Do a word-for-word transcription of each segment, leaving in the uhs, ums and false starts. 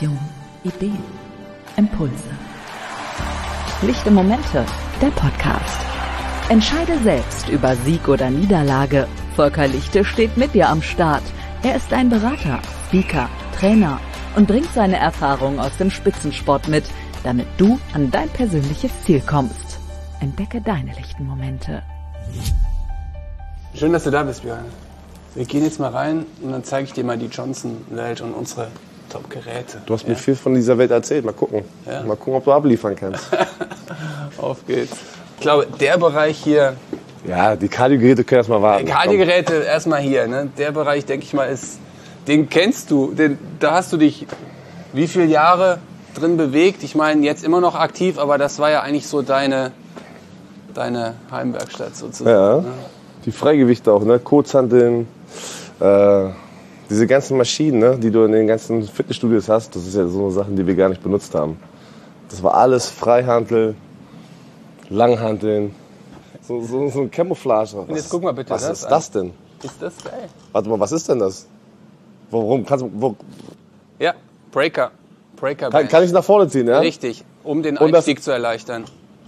Inspiration, Ideen, Impulse. Lichte Momente, der Podcast. Entscheide selbst über Sieg oder Niederlage. Volker Lichte steht mit dir am Start. Er ist ein Berater, Speaker, Trainer und bringt seine Erfahrungen aus dem Spitzensport mit, damit du an dein persönliches Ziel kommst. Entdecke deine lichten Momente. Schön, dass du da bist, Björn. Wir gehen jetzt mal rein und dann zeige ich dir mal die Johnson-Welt und unsere Top-Geräte. Du hast ja? mir viel von dieser Welt erzählt. Mal gucken. Ja? Mal gucken, ob du abliefern kannst. Auf geht's. Ich glaube, der Bereich hier... Ja, die Kardiogeräte können erstmal warten. Die Kardiogeräte erstmal hier. Ne? Der Bereich, denke ich mal, ist... Den kennst du. Den, da hast du dich wie viele Jahre drin bewegt? Ich meine, jetzt immer noch aktiv, aber das war ja eigentlich so deine, deine Heimwerkstatt sozusagen. Ja, ne? Die Freigewichte auch, ne? Kurzhanteln, äh, diese ganzen Maschinen, ne? Die du in den ganzen Fitnessstudios hast, das ist ja so eine Sachen, die wir gar nicht benutzt haben. Das war alles Freihantel, Langhanteln, so, so, so ein Camouflage. Und jetzt guck mal bitte Was das ist an. das denn? Ist das geil? Warte mal, was ist denn das? Warum kannst du, wo, Ja, Breaker. Breaker kann, kann ich nach vorne ziehen, ja? Richtig, um den Und das- Einstieg zu erleichtern.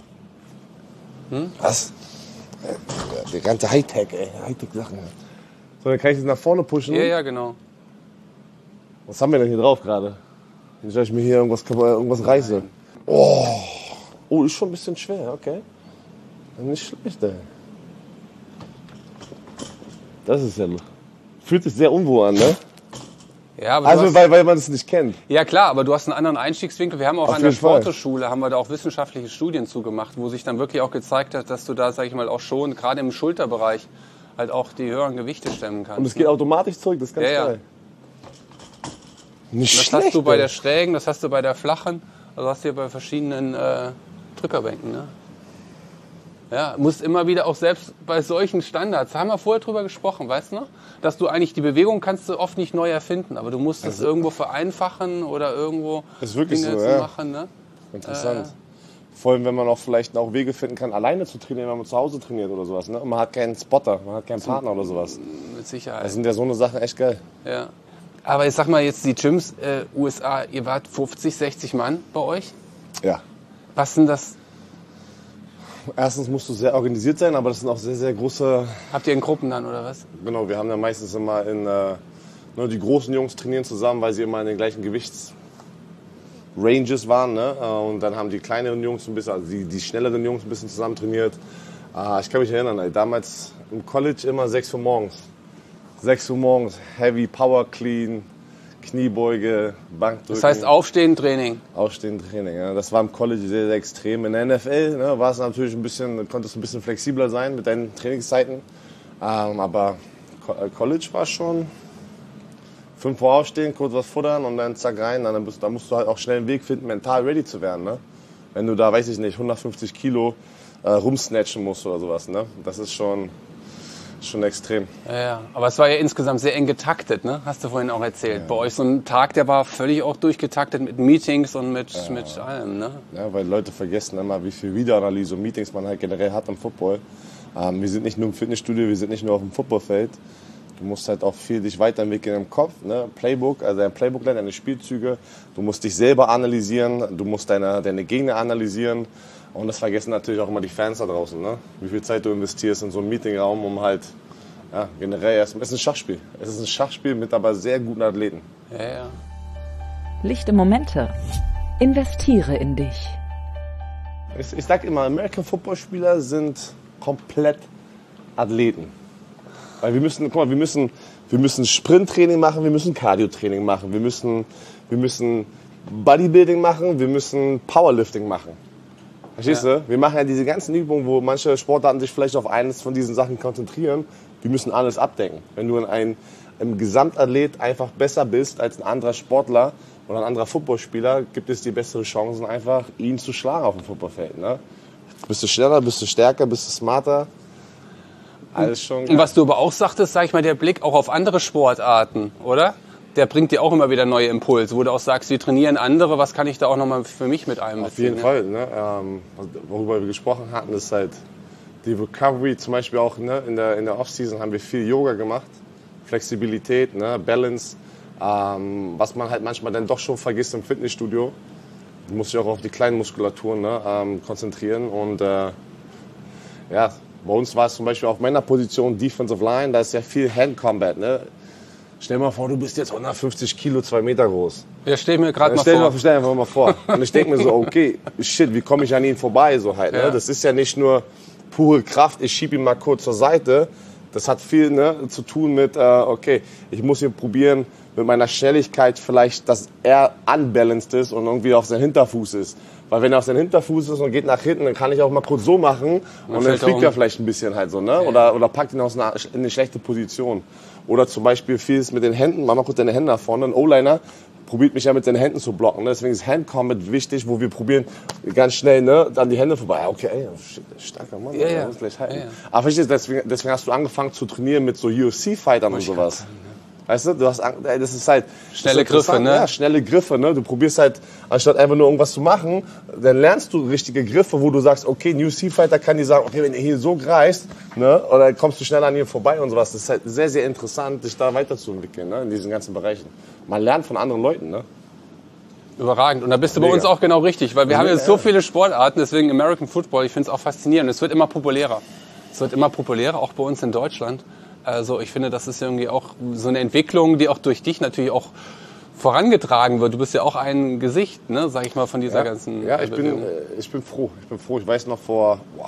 Was? Der ganze Hightech, ey, Hightech-Sachen. So, dann kann ich das nach vorne pushen. Ja, ja, genau. Was haben wir denn hier drauf gerade? Nicht, dass ich mir hier irgendwas, irgendwas reiße. Oh. oh, ist schon ein bisschen schwer, okay. Nicht schlecht, ey. Das ist ja... Fühlt sich sehr unwohl an, ne? Ja, aber du Also, hast, weil, weil man es nicht kennt. ja klar, aber du hast einen anderen Einstiegswinkel. Wir haben auch Auf an der jeden Fall. Sporteschule haben wir da auch wissenschaftliche Studien zugemacht, wo sich dann wirklich auch gezeigt hat, dass du da, sag ich mal, auch schon gerade im Schulterbereich halt auch die höheren Gewichte stemmen kannst. Und es geht automatisch zurück, das ist ganz Ja, ja. geil. Nicht Das schlecht, hast du bei ey. der schrägen, das hast du bei der flachen, also hast du hier bei verschiedenen äh, Drückerbänken. Ne? Ja, musst immer wieder auch selbst bei solchen Standards, da haben wir vorher drüber gesprochen, weißt du noch? Dass du eigentlich die Bewegung kannst du oft nicht neu erfinden, aber du musst es Also- irgendwo vereinfachen oder irgendwo Ist wirklich Dinge so, zu ja. machen. Ne? Interessant. Vor allem, wenn man auch vielleicht auch Wege finden kann, alleine zu trainieren, wenn man zu Hause trainiert oder sowas. Ne? Und man hat keinen Spotter, man hat keinen Partner oder sowas. Mit Sicherheit. Das sind ja so eine Sachen echt geil. Ja. Aber jetzt sag mal jetzt die Gyms, äh, U S A, ihr wart fünfzig, sechzig Mann bei euch. Ja. Was sind das? Erstens musst du sehr organisiert sein, aber das sind auch sehr, sehr große... Habt ihr in Gruppen dann oder was? Genau, wir haben ja meistens immer in... Äh, nur die großen Jungs trainieren zusammen, weil sie immer in den gleichen Gewichtsranges waren. Ne? Äh, Und dann haben die kleineren Jungs ein bisschen, also die, die schnelleren Jungs ein bisschen zusammen trainiert. Äh, Ich kann mich erinnern, ey, damals im College immer sechs Uhr morgens. sechs Uhr morgens, Heavy Power Clean, Kniebeuge, Bankdrücken. Das heißt Aufstehen, Training. Aufstehen, Training. Ja. Das war im College sehr, sehr extrem. In der N F L ne, war es natürlich ein bisschen, konntest du ein bisschen flexibler sein mit deinen Trainingszeiten. Ähm, aber Co- äh, College war schon fünf Uhr aufstehen, kurz was futtern und dann zack rein. Dann bist, da musst du halt auch schnell einen Weg finden, mental ready zu werden. Ne? Wenn du da, weiß ich nicht, hundertfünfzig Kilo äh, rumsnatchen musst oder sowas. Ne? Das ist schon, schon extrem. Ja, ja. Aber es war ja insgesamt sehr eng getaktet, ne? Hast du vorhin auch erzählt. Ja. Bei euch so ein Tag, der war völlig auch durchgetaktet mit Meetings und mit, ja. mit allem, ne? Ja, weil Leute vergessen immer, wie viel Videoanalyse und Meetings man halt generell hat im Football. Ähm, wir sind nicht nur im Fitnessstudio, wir sind nicht nur auf dem Footballfeld. Du musst halt auch viel dich weiterentwickeln im Kopf, ne? Playbook, also dein Playbook lernen, deine Spielzüge. Du musst dich selber analysieren, du musst deine, deine Gegner analysieren. Und das vergessen natürlich auch immer die Fans da draußen, ne? Wie viel Zeit du investierst in so einen Meetingraum, um halt, ja, generell erst, es ist ein Schachspiel. Es ist ein Schachspiel mit aber sehr guten Athleten. Ja, ja. Lichte Momente. Investiere in dich. Ich, ich sag immer, American Football Spieler sind komplett Athleten. Weil wir müssen, guck mal, wir müssen, wir müssen Sprinttraining machen, wir müssen Cardio-Training machen, wir müssen, wir müssen Bodybuilding machen, wir müssen Powerlifting machen. Verstehst Ja. du? Wir machen ja diese ganzen Übungen, wo manche Sportarten sich vielleicht auf eines von diesen Sachen konzentrieren. Wir müssen alles abdecken. Wenn du in ein, im Gesamtathlet einfach besser bist als ein anderer Sportler oder ein anderer Footballspieler, gibt es dir bessere Chancen, einfach ihn zu schlagen auf dem Footballfeld. Ne? Bist du schneller, bist du stärker, bist du smarter. Alles schon. Und was du aber auch sagtest, sag ich mal, der Blick auch auf andere Sportarten, oder? Der bringt dir auch immer wieder neue Impulse, wo du auch sagst, wir trainieren andere, was kann ich da auch nochmal für mich mit einbeziehen? Auf jeden ne? Fall. Ne? Ähm, worüber wir gesprochen hatten, ist halt die Recovery, zum Beispiel auch ne? in der, in der Off-Season haben wir viel Yoga gemacht, Flexibilität, ne? Balance. Äh, Ähm, was man halt manchmal dann doch schon vergisst im Fitnessstudio. Du musst dich auch auf die kleinen Muskulaturen, ne, ähm, konzentrieren. Und äh, ja, bei uns war es zum Beispiel auf meiner Position Defensive Line, da ist ja viel Hand Combat. Ne? Stell dir mal vor, du bist jetzt hundertfünfzig Kilo, zwei Meter groß. Ja, stell mir gerade mal stell vor. Mal, stell dir mal vor. Und ich denke mir so, okay, shit, wie komme ich an ihn vorbei? So halt, Ja. ne? Das ist ja nicht nur pure Kraft, ich schiebe ihn mal kurz zur Seite. Das hat viel, ne, zu tun mit, äh, okay, ich muss hier probieren, mit meiner Schnelligkeit vielleicht, dass er unbalanced ist und irgendwie auf seinem Hinterfuß ist. Weil wenn er auf seinem Hinterfuß ist und geht nach hinten, dann kann ich auch mal kurz so machen und, und dann fliegt er, er vielleicht ein bisschen halt so, ne? Oder, oder packt ihn aus einer, in eine schlechte Position. Oder zum Beispiel vieles mit den Händen, mach mal kurz deine Hände nach vorne. Ein O-Liner probiert mich ja mit den Händen zu blocken. Ne? Deswegen ist Hand Combat wichtig, wo wir probieren ganz schnell, ne, an die Hände vorbei. Ja, okay, ey, shit, starker Mann, ja, ja. muss gleich halten. Ja, ja. Aber verstehst du, deswegen, deswegen hast du angefangen zu trainieren mit so U F C-Fightern und sowas. Kann, ne? Weißt du, du hast, ey, das ist halt schnelle ist Griffe, ne? Ja, schnelle Griffe, ne? Du probierst halt, anstatt einfach nur irgendwas zu machen, dann lernst du richtige Griffe, wo du sagst, okay, ein U F C-Fighter kann dir sagen, okay, wenn ihr hier so greifst, ne, oder kommst du schneller an ihr vorbei und sowas. Das ist halt sehr, sehr interessant, sich da weiterzuentwickeln, ne, in diesen ganzen Bereichen. Man lernt von anderen Leuten, ne? Überragend. Und da bist du bei Mega. uns auch genau richtig, weil wir Ja, haben jetzt ja. so viele Sportarten, deswegen American Football, ich finde es auch faszinierend. Es wird immer populärer. Es wird immer populärer, auch bei uns in Deutschland. Also ich finde, das ist irgendwie auch so eine Entwicklung, die auch durch dich natürlich auch vorangetragen wird. Du bist ja auch ein Gesicht, ne, sag ich mal, von dieser Ja, ganzen ja ich, bin, Bewegung. äh, ich bin froh. Ich bin froh. Ich weiß noch vor boah,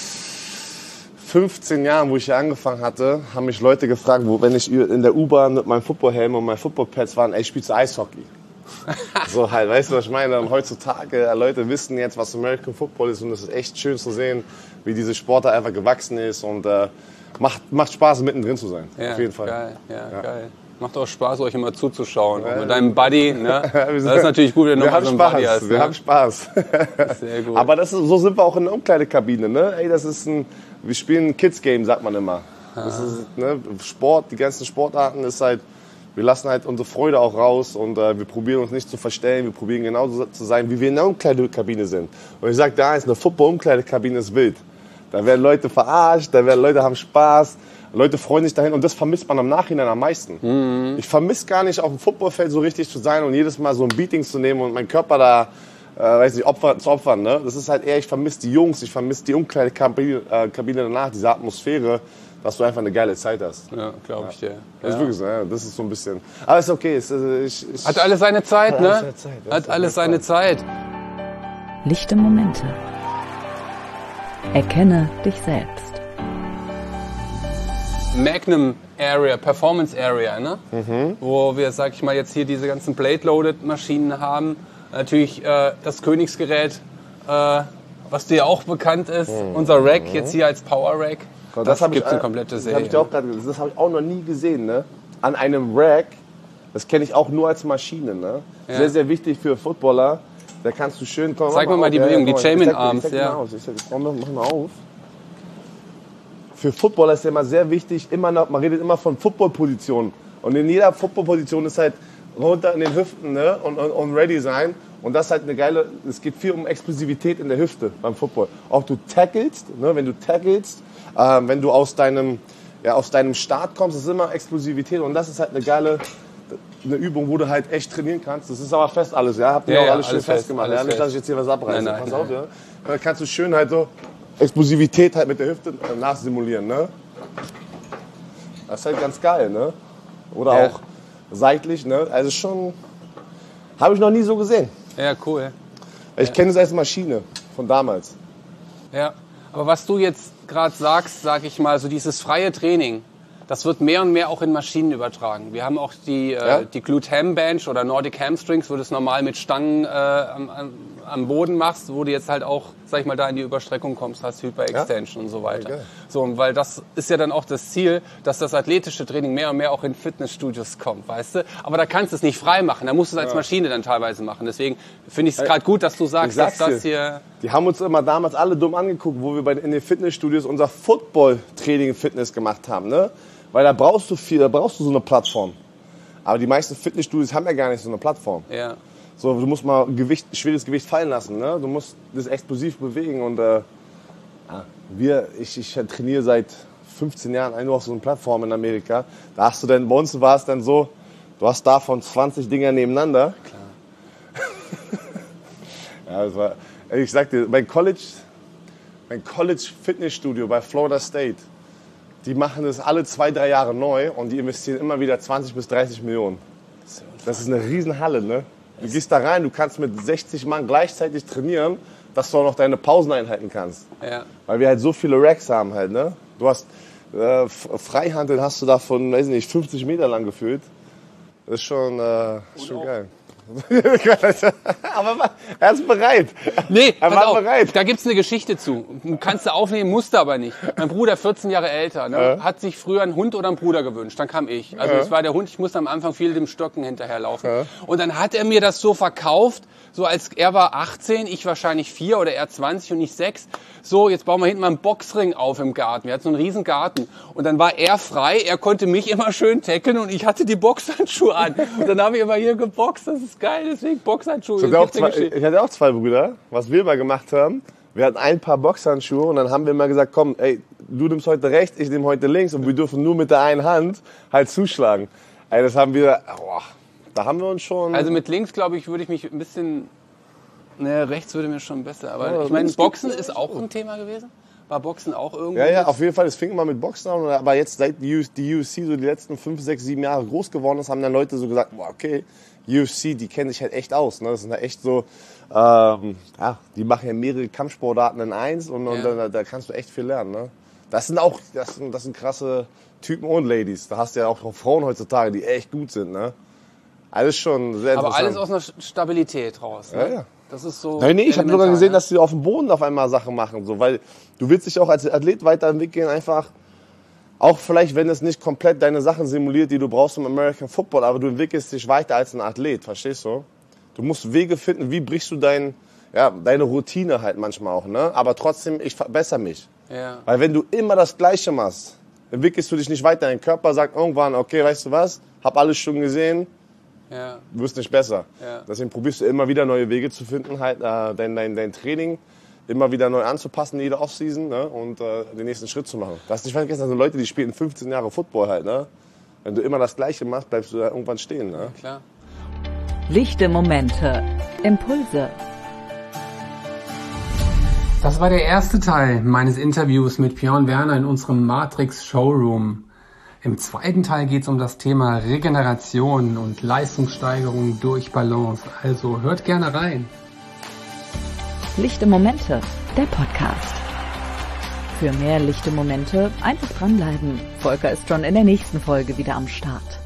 fünfzehn Jahren, wo ich hier angefangen hatte, haben mich Leute gefragt, wo, wenn ich in der U-Bahn mit meinem Footballhelm und meinen Footballpads war, ey, spielst du Eishockey? So halt, weißt du, was ich meine? Und heutzutage, äh, Leute wissen jetzt, was American Football ist und es ist echt schön zu sehen, wie diese Sportart einfach gewachsen ist und äh, macht, macht Spaß, mittendrin zu sein. Ja, Auf jeden Fall. Geil, ja, Ja. geil. Macht auch Spaß, euch immer zuzuschauen. Auch mit deinem Buddy, ne? Wir sind- Das ist natürlich gut, wenn du wir noch haben so einen Spaß, Buddy hast. wir Ne? haben Spaß. Sehr gut. Aber das ist, so sind wir auch in der Umkleidekabine, ne? Ey, das ist ein, wir spielen ein Kids-Game, sagt man immer. Das ist, ne, Sport, die ganzen Sportarten ist halt, wir lassen halt unsere Freude auch raus und äh, wir probieren uns nicht zu verstellen, wir probieren genauso zu sein, wie wir in der Umkleidekabine sind. Und ich sag, da ist eine Football-Umkleidekabine ist wild. Da werden Leute verarscht, da werden Leute haben Spaß, Leute freuen sich dahin und das vermisst man im Nachhinein am meisten. Mhm. Ich vermisse gar nicht, auf dem Footballfeld so richtig zu sein und jedes Mal so ein Beating zu nehmen und meinen Körper da, äh, weiß nicht, opfer, zu opfern. Ne? Das ist halt eher, ich vermisse die Jungs, ich vermisse die Umkleidekabine äh, Kabine danach, diese Atmosphäre, dass du einfach eine geile Zeit hast. Ja, glaube ich dir. Das ist Ja. wirklich so, ja, das ist so ein bisschen. Aber ist okay. Ist, äh, ich, ich, Hat alles seine Zeit, Hat ne? alles seine Zeit, das Hat ist alles auf seine jeden Zeit. Lichte Momente. Erkenne dich selbst. Magnum Area, Performance Area, ne? Mhm. Wo wir, sag ich mal, jetzt hier diese ganzen Blade-Loaded-Maschinen haben. Natürlich äh, das Königsgerät, äh, was dir auch bekannt ist. Unser Rack, jetzt hier als Power Rack. Gott, Das, hab gibt ich, eine komplette Das Serie. habe ich, auch grad- das hab ich auch noch nie gesehen, ne? An einem Rack. Das kenne ich auch nur als Maschine, ne? Ja. Sehr, sehr wichtig für Footballer. Da kannst du schön. Komm, Zeig mach mir mal die auf. Bewegung, die komm mal. Ich Chamin zeig dir- Arms, ich zeig dir ja. mal aus. Ich zeig- komm, mach mal auf. Für Footballer ist ja immer sehr wichtig, immer noch, man redet immer von Football-Positionen. Und in jeder Football-Position ist halt runter in den Hüften, ne? und, und, und ready sein. Und das ist halt eine geile, es geht viel um Explosivität in der Hüfte beim Football. Auch du tackelst, ne? wenn du tackelst, ähm, wenn du aus deinem, ja, aus deinem Start kommst, das ist immer Explosivität. Und das ist halt eine geile eine Übung, wo du halt echt trainieren kannst. Das ist aber fest alles, ja? Habt ihr Ja, auch ja, alles schön alles fest, festgemacht. alles Ja? Nicht, fest. dass ich jetzt hier was abreiße. Nein, nein, Pass nein. auf, ja? Da kannst du schön halt so Explosivität halt mit der Hüfte äh, nachsimulieren, ne? Das ist halt ganz geil, ne? Oder Ja. auch seitlich, ne? Also schon, habe ich noch nie so gesehen. Ja, cool. Ich kenne es als Maschine von damals. Ja, aber was du jetzt gerade sagst, sag ich mal, so dieses freie Training, das wird mehr und mehr auch in Maschinen übertragen. Wir haben auch die, Ja. äh, die Glute Ham Bench oder Nordic Hamstrings, wo du es normal mit Stangen äh, am, am, am Boden machst, wo du jetzt halt auch, sag ich mal, da in die Überstreckung kommst, hast Hyperextension und so weiter. Ja, geil. So, und weil das ist ja dann auch das Ziel, dass das athletische Training mehr und mehr auch in Fitnessstudios kommt, weißt du? Aber da kannst du es nicht frei machen, da musst du es als Maschine dann teilweise machen. Deswegen finde ich es gerade gut, dass du sagst, ich sag's dass das dir. hier... Die haben uns immer damals alle dumm angeguckt, wo wir bei, in den Fitnessstudios unser Football-Training Fitness gemacht haben, ne? Weil da brauchst du viel, da brauchst du so eine Plattform. Aber die meisten Fitnessstudios haben ja gar nicht so eine Plattform. Ja. So, du musst mal Gewicht, schweres Gewicht fallen lassen, ne? Du musst das explosiv bewegen und äh, ja, wir, ich, ich trainiere seit fünfzehn Jahren nur auf so einer Plattform in Amerika. Da hast du dann, bei uns war es dann so, Du hast davon zwanzig Dinger nebeneinander. Klar. Ja, das war, ich sag dir, mein College, mein College Fitnessstudio bei Florida State, die machen das alle zwei, drei Jahre neu und die investieren immer wieder zwanzig bis dreißig Millionen. Das ist eine Riesenhalle, ne? Du gehst da rein, du kannst mit sechzig Mann gleichzeitig trainieren, dass du auch noch deine Pausen einhalten kannst. Ja. Weil wir halt so viele Racks haben halt, ne? Du hast äh, Freihandeln hast du da von, weiß nicht, fünfzig Meter lang gefühlt. Das ist schon, äh, schon geil. Aber er ist bereit. Nee, er pass war auf, bereit. da gibt's eine Geschichte zu. Kannst du aufnehmen, musst du aber nicht. Mein Bruder, vierzehn Jahre älter, ne, Ja. hat sich früher einen Hund oder einen Bruder gewünscht. Dann kam ich. Also Ja. es war der Hund, ich musste am Anfang viel dem Stöcken hinterherlaufen. Ja. Und dann hat er mir das so verkauft, so als er war achtzehn, ich wahrscheinlich vier oder er zwanzig und ich sechs. So, jetzt bauen wir hinten mal einen Boxring auf im Garten. Wir hatten so einen riesen Garten. Und dann war er frei, er konnte mich immer schön tackeln und ich hatte die Boxhandschuhe an. Und dann habe ich immer hier geboxt, das ist geil, deswegen Boxhandschuhe. Ich hatte, auch zwei, ich hatte auch zwei Brüder, was wir mal gemacht haben. Wir hatten ein paar Boxhandschuhe und dann haben wir immer gesagt, komm, ey, du nimmst heute rechts, ich nehme heute links und wir dürfen nur mit der einen Hand halt zuschlagen. Ey, das haben wir, boah, da haben wir uns schon... Also mit links, glaube ich, würde ich mich ein bisschen... Ne, rechts würde mir schon besser. Aber Ja, ich meine, links Boxen geht- ist auch ein Thema gewesen. War Boxen auch irgendwie? Ja, ja, auf jeden Fall. Es fing immer mit Boxen an. Aber jetzt, seit die U F C so die letzten fünf, sechs, sieben Jahre groß geworden ist, haben dann Leute so gesagt, boah, okay, U F C, die kennen sich halt echt aus. Ne? Das sind halt echt so, ähm, ja, die machen ja mehrere Kampfsportarten in eins und, und Ja. da, da kannst du echt viel lernen. Ne? Das sind auch, das sind, das sind krasse Typen und Ladies. Da hast du ja auch Frauen heutzutage, die echt gut sind. Ne? Alles schon sehr interessant. Aber alles aus einer Stabilität raus. Ne? Ja, ja. Das ist so. Nein, nee, ich habe sogar elementar, gesehen, ne? dass sie auf dem Boden auf einmal Sachen machen, so, weil du willst dich auch als Athlet weiterentwickeln, einfach auch vielleicht, wenn es nicht komplett deine Sachen simuliert, die du brauchst im American Football, aber du entwickelst dich weiter als ein Athlet, verstehst du? Du musst Wege finden, wie brichst du dein, ja, deine Routine halt manchmal auch, ne? Aber trotzdem, ich verbessere mich. Ja. Weil wenn du immer das Gleiche machst, entwickelst du dich nicht weiter. Dein Körper sagt irgendwann, okay, weißt du was, hab alles schon gesehen, Ja. du wirst nicht besser. Ja. Deswegen probierst du immer wieder neue Wege zu finden, halt äh, dein, dein, dein Training immer wieder neu anzupassen, jede Offseason, ne? Und äh, den nächsten Schritt zu machen. Das ist nicht vergessen, das sind Leute, die spielen fünfzehn Jahre Football halt, ne? Wenn du immer das Gleiche machst, bleibst du da irgendwann stehen, ne? Klar. Lichte Momente, Impulse. Das war der erste Teil meines Interviews mit Björn Werner in unserem Matrix Showroom. Im zweiten Teil geht es um das Thema Regeneration und Leistungssteigerung durch Balance. Also hört gerne rein. Lichte Momente, der Podcast. Für mehr lichte Momente einfach dranbleiben. Volker ist schon in der nächsten Folge wieder am Start.